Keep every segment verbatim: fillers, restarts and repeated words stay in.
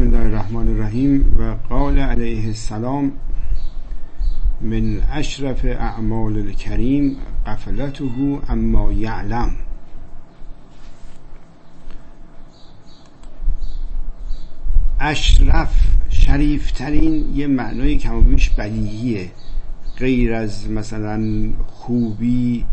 بسم الله الرحمن الرحیم. و قال علیه السلام من اشرف اعمال الکریم غفلته اما یعلم. اشرف، شریفترین، یه معنای کم و بیش بدیهیه، غیر از مثلا خوبی،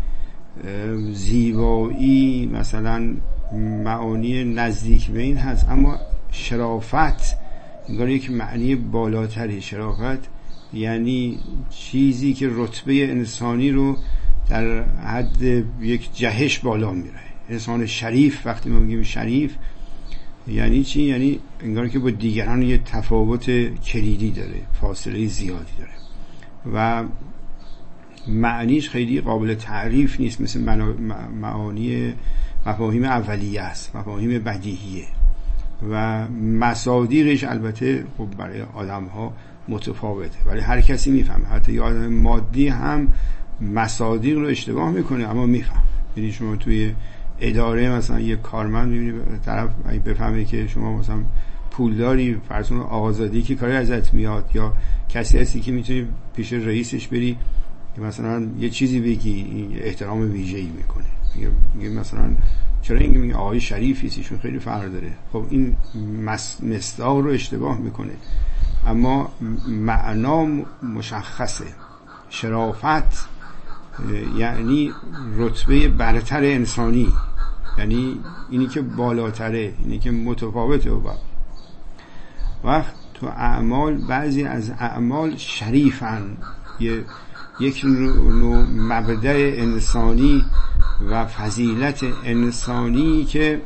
زیبایی، مثلا معانی نزدیک به این هست، اما شرافت انگار یک معنی بالاتری. شرافت یعنی چیزی که رتبه انسانی رو در حد یک جهش بالا میره. انسان شریف، وقتی ما میگیم شریف یعنی چی؟ یعنی انگار که با دیگران یه تفاوت کلیدی داره، فاصله زیادی داره و معنیش خیلی قابل تعریف نیست، مثل معانی مفاهیم اولیه است، مفاهیم بدیهیه و مصادیقش البته خب برای آدم ها متفاوته، ولی هر کسی میفهمه. حتی یه آدم مادی هم مصادیق رو اشتباه میکنه اما میفهم. یعنی شما توی اداره مثلا یه کارمند میبینی طرف بفهمه که شما مثلا پولداری، فرض کن آقازادی که کاری ازت میاد، یا کسی هستی که میتونی پیش رئیسش بری مثلا یه چیزی بگی، احترام ویژه‌ای میکنه، میگه مثلا چرا اینکه میگه آقای شریفی ایشون خیلی فرق داره. خب این مصداق رو اشتباه میکنه اما معنا مشخصه. شرافت یعنی رتبه برتر انسانی، یعنی اینی که بالاتره، اینی که متفاوته. و وقت تو اعمال، بعضی از اعمال شریفن، یه یک نوع مبدأ انسانی و فضیلت انسانی که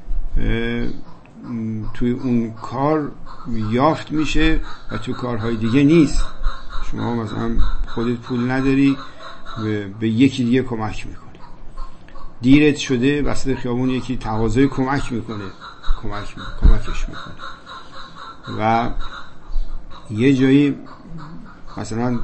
توی اون کار یافت میشه و تو کارهای دیگه نیست. شما مثلا خودت پول نداری، به یکی دیگه کمک میکنی، دیرت شده وسط خیابون یکی تقاضای کمک میکنه، کمک کمکش میکنه و یه جایی مثلا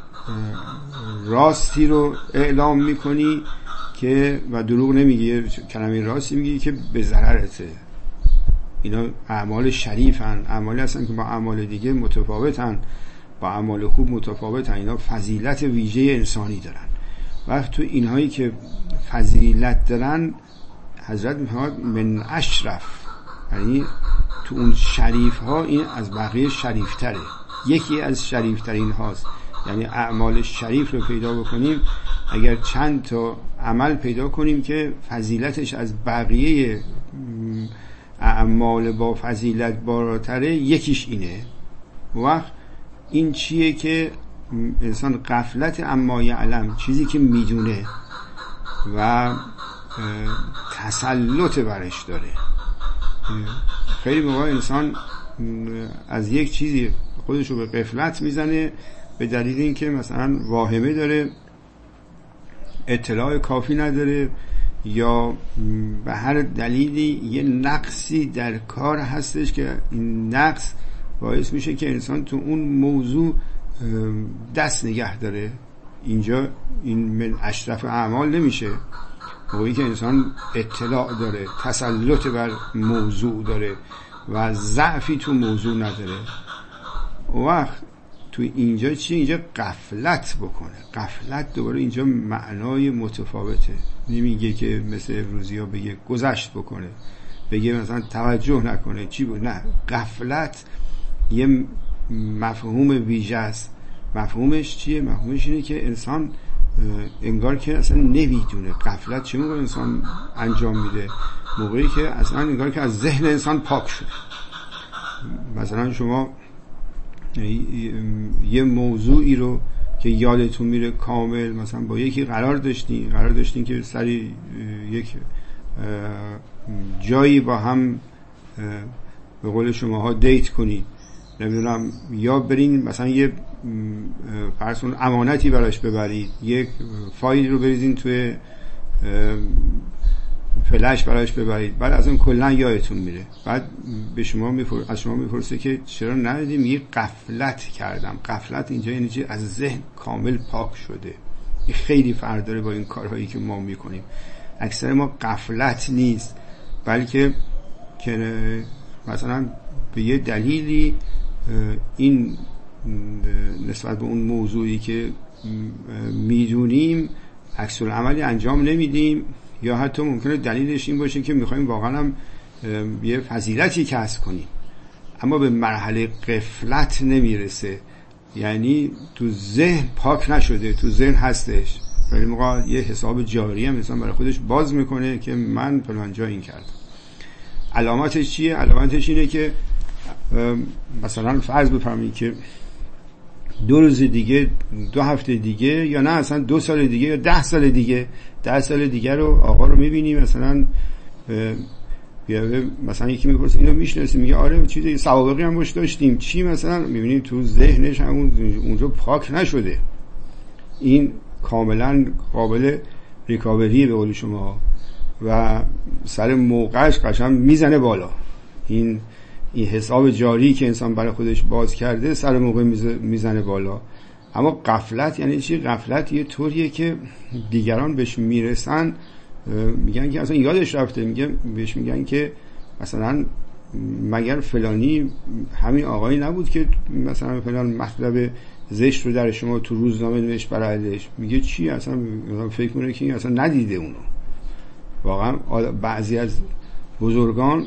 راستی رو اعلام میکنی که و دروغ نمیگی، کلمه راستی میگی که به ضررته. اینا اعمال شریفن، اعمالی هستن که با اعمال دیگه متفاوتن، با اعمال خوب متفاوتن. اینا فضیلت ویژه انسانی دارن. وقت تو اینهایی که فضیلت دارن حضرت میفرماد من اشرف، یعنی تو اون شریف ها این از بقیه شریفتره، یکی از شریفترین هاست. یعنی اعمال شریف رو پیدا بکنیم، اگر چند تا عمل پیدا کنیم که فضیلتش از بقیه اعمال با فضیلت بالاتره، یکیش اینه. وقت این چیه که انسان غفلت اما یعلم، چیزی که میدونه و تسلط برش داره. خیلی موقع انسان از یک چیزی خودشو به غفلت میزنه به دلیل اینکه مثلا واهمه داره، اطلاع کافی نداره، یا به هر دلیلی یه نقصی در کار هستش که این نقص باعث میشه که انسان تو اون موضوع دست نگه داره. اینجا این من اشرف اعمال نمیشه. موقعی که انسان اطلاع داره، تسلط بر موضوع داره و ضعفی تو موضوع نداره، وقت تو اینجا چی؟ اینجا غفلت بکنه. غفلت دوباره اینجا معنای متفاوته. نمیگه که مثل امروزی ها بگه گذشت بکنه، بگه مثلا توجه نکنه، چی بود؟ نه، غفلت یه مفهوم ویژه است. مفهومش چیه؟ مفهومش اینه که انسان انگار که اصلا نمیدونه. غفلت چه موقع انسان انجام میده؟ موقعی که اصلا انگار که از ذهن انسان پاک شده. مثلا شما یه موضوعی رو که یادتون میره کامل، مثلا با یکی قرار داشتین قرار داشتین که سری یک جایی با هم به قول شماها دیت کنید، نمیدونم، یا برین مثلا یه فرض کن امانتی براش ببرید، یک فایل رو بریزین توی فلش براش ببرید، بعد از اون کلا یادتون میره. بعد به شما میپرسه، از شما میپرسه که چرا ندیدی؟ میگه غفلت کردم. غفلت اینجا یعنی چی؟ از ذهن کامل پاک شده. این خیلی فرق داره با این کارهایی که ما میکنیم. اکثر ما غفلت نیست، بلکه که مثلا به یه دلیلی این نسبت به اون موضوعی که میدونیم عکس العملی انجام نمیدیم، یا حتی ممکنه دلیلش این باشه که میخوایم واقعا هم یه فضیلتی کسب کنیم اما به مرحله غفلت نمیرسه، یعنی تو ذهن پاک نشده، تو ذهن هستش. ولی موقع یه حساب جاری هم انسان برای خودش باز میکنه که من فلان جا این کردم. علاماتش چیه؟ علاماتش اینه که مثلا فرض بفرمایید که دو روز دیگه، دو هفته دیگه، یا نه اصلا دو سال دیگه یا ده سال دیگه، ده سال دیگه رو آقا رو میبینی مثلا بیا مثلا یکی میپرسه اینو میشناسی؟ میگه آره چیزی سوابقی هم باش داشتیم. چی مثلا؟ میبینی تو ذهنش همون اونجا پاک نشده. این کاملا قابل ریکاوری به قول شما و سر موقعش قشنگ میزنه بالا. این این حساب جاری که انسان برای خودش باز کرده سر موقع میزنه بالا. اما غفلت یعنی چی؟ غفلت یه طوریه که دیگران بهش میرسن میگن که اصلا یادش رفته، میگه بهش میگن که مثلا مگر فلانی همین آقایی نبود که مثلا فلان مطلب زشت رو در شما تو روزنامه نوشت برایش؟ میگه چی؟ اصلا فکر میکنه که اصلا ندیده اونو. واقعا بعضی از بزرگان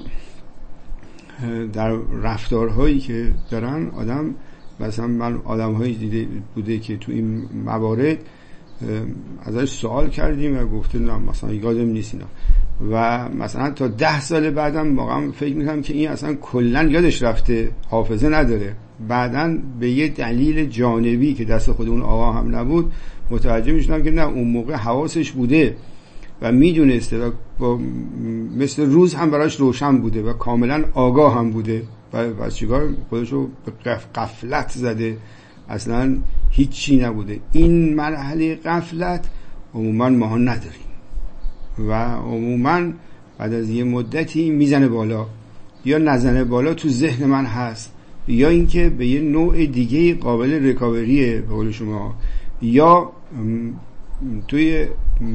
در رفتارهایی که دارن آدم مثلا من آدم‌هایی دیده بوده که تو این موارد ازش سوال کردیم و گفته نه مثلا یادم نیست اینا، و مثلا تا ده سال بعدم واقعا فکر میکنم که این اصلا کلا یادش رفته، حافظه نداره. بعدن به یه دلیل جانبی که دست خود اون آقا هم نبود متوجه میشدم که نه اون موقع حواسش بوده و میدونسته و با مثل روز هم براش روشن بوده و کاملا آگاه هم بوده و از چیکار خودشو به غفلت زده، اصلا هیچی نبوده. این مرحله غفلت عموما ما نداریم و عموما بعد از یه مدتی میزنه بالا، یا نزنه بالا تو ذهن من هست، یا اینکه به یه نوع دیگه قابل ریکاوریه به قول شما، یا توی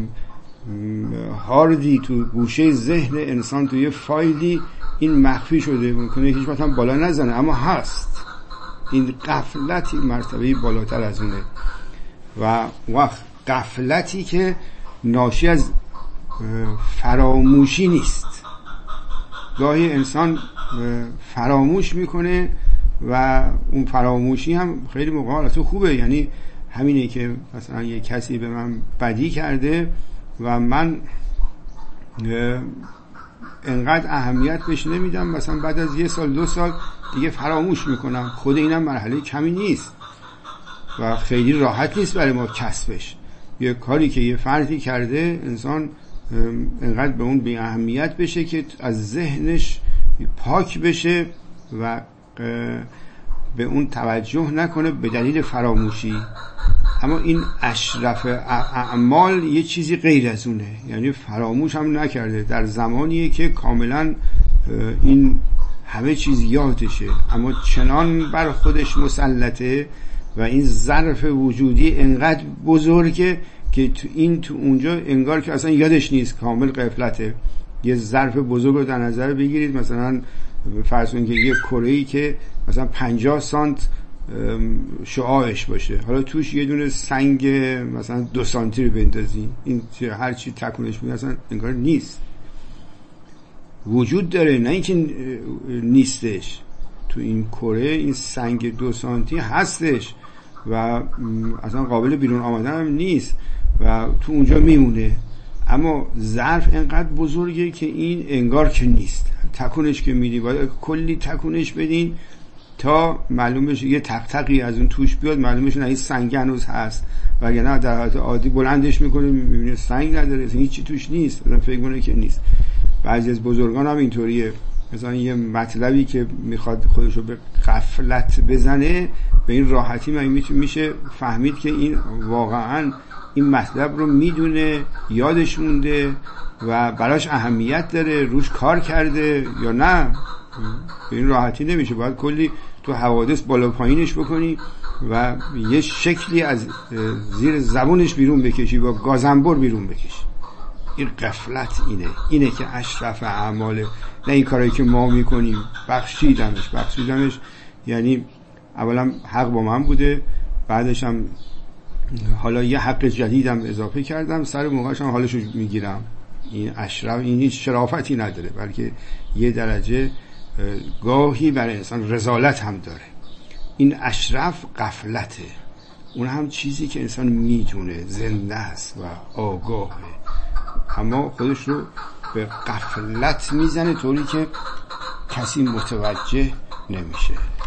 هاردی تو گوشه ذهن انسان توی فایلی این مخفی شده، ممکنه هیچ وقت هم بالا نزنه اما هست. این غفلتی مرتبه بالاتر از اونه و وقت غفلتی که ناشی از فراموشی نیست. گاهی انسان فراموش میکنه و اون فراموشی هم خیلی موقع البته خوبه، یعنی همینه که مثلا یه کسی به من بدی کرده و من انقدر اهمیت بهش نمیدم، مثلا بعد از یه سال دو سال دیگه فراموش میکنم. خود اینم مرحله کمی نیست و خیلی راحت نیست برای ما کسبش. یه کاری که یه فردی کرده انسان انقدر به اون بی اهمیت بشه که از ذهنش پاک بشه و به اون توجه نکنه به دلیل فراموشی. اما این اشرف اعمال یه چیزی غیر از اونه، یعنی فراموش هم نکرده در زمانیه که کاملا این همه چیز یادشه، اما چنان بر خودش مسلطه و این ظرف وجودی انقدر بزرگه که تو این تو اونجا انگار که اصلا یادش نیست، کامل غفلته. یه ظرف بزرگ رو در نظر بگیرید، مثلا فرض کنید که یه کره‌ای که مثلا پنجاه سانت شعاعش باشه، حالا توش یه دونه سنگ مثلا دو سانتی رو بندازی، این هر چی تکونش میده اصلا انگار نیست. وجود داره، نه اینکه نیستش. تو این کره این سنگ دو سانتی هستش و اصلا قابل بیرون آمدن هم نیست و تو اونجا میمونه، اما ظرف انقدر بزرگه که این انگار که نیست. تکونش که میدی باید کلی تکونش بدین تا معلوم بشه، یه تق تقی از اون توش بیاد معلوم بشه نه این سنگ هنوز هست، وگرنه در حالت عادی بلندش میکنه میبینه سنگ نداره، هیچی توش نیست، مثلا فکر کنه که نیست. بعضی از بزرگان هم اینطوریه، مثلا یه مطلبی که میخواد خودشو به غفلت بزنه به این راحتی من میشه فهمید که این واقعا این مطلب رو میدونه، یادش مونده و براش اهمیت داره، روش کار کرده یا نه. به این راحتی نمیشه، باید کلی تو حوادث بالا پایینش بکنی و یه شکلی از زیر زبونش بیرون بکشی، با گازنبر بیرون بکشی. این غفلت اینه اینه که اشرف اعماله، نه این کارهایی که ما میکنیم. بخشیدمش. بخشیدمش یعنی اولا حق با من بوده، بعدش هم حالا یه حق جدیدم اضافه کردم، سر موقعش هم حالشو میگیرم. این اشرف این هیچ شرافتی نداره، بلکه یه درجه گاهی برای انسان رذالت هم داره. این اشرف غفلته، اون هم چیزی که انسان میتونه، زنده است و آگاهه، اما خودش رو به غفلت میزنه طوری که کسی متوجه نمیشه.